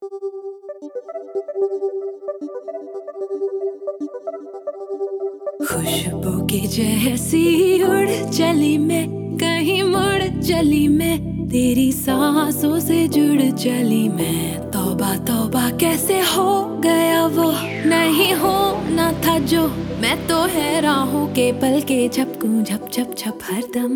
खुशबू की जैसी उड़ चली मैं, कहीं मुड़ चली मैं, तेरी सांसों से जुड़ चली मैं। तौबा तौबा कैसे हो गया वो, नहीं होना था जो। मैं तो हैरान हूँ के पल के झपकूं झप झप झप हरदम।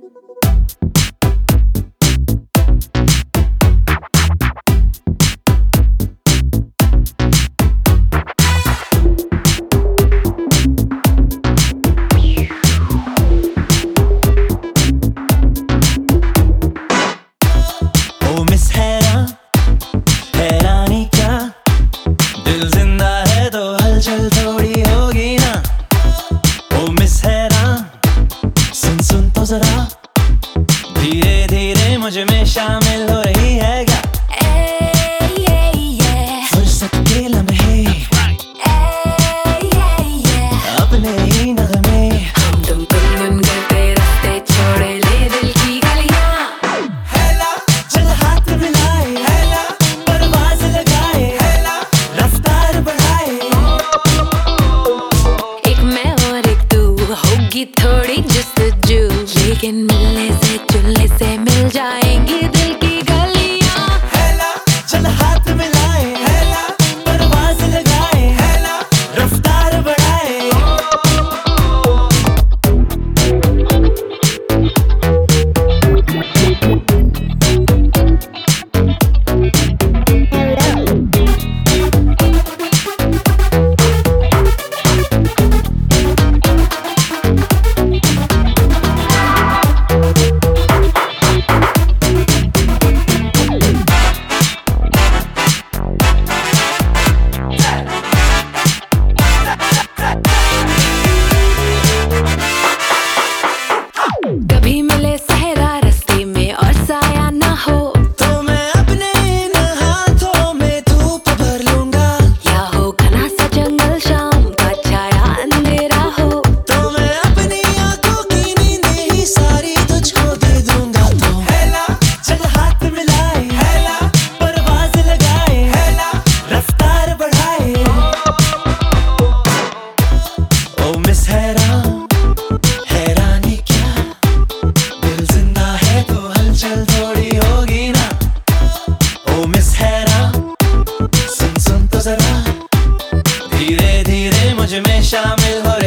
हैरानी क्या, दिल जिंदा है तो हलचल थोड़ी होगी ना। ओ मिस हैरान, सुन सुन तो जरा, धीरे धीरे मुझ में शामिल हो रही है क्या। फुर्सत के लम्हे, अपने ही नगमे, हम तुम गुनगुन करते रास्ते छोड़े ले दिल की गलियां। हैला चल हाथ मिलाए, हैला परवाज़ लगाए, हैला रफ्तार बढ़ाए। एक मैं और एक तू, होगी थोड़ी जस्तजू, लेकिन मिलने से जुलने से मिल जाएंगी दिल की गलियां। हैला चल हाथ मिलाए, हैला परवाज़ लगाए, हैला रफ्तार बढ़ाए। कभी मिले सहरा रास्ते में और साया ना हो, तो मैं अपने इन हाथों में धूप भर लूंगा। या हो घना सा जंगल शाम का छाया अंधेरा हो, तो मैं अपनी आंखों की नींद ही सारी तुझको दे दूंगा। तो हैला चल हाथ मिलाए, हैला परवाज़ लगाए, हैला रफ्तार बढ़ाए। ओ मिस हैरान, हैरानी क्या, दिल जिंदा है तो हलचल थोड़ी होगी ना। ओ मिस हैरान, सुन सुन तो जरा, धीरे धीरे मुझ में शामिल हो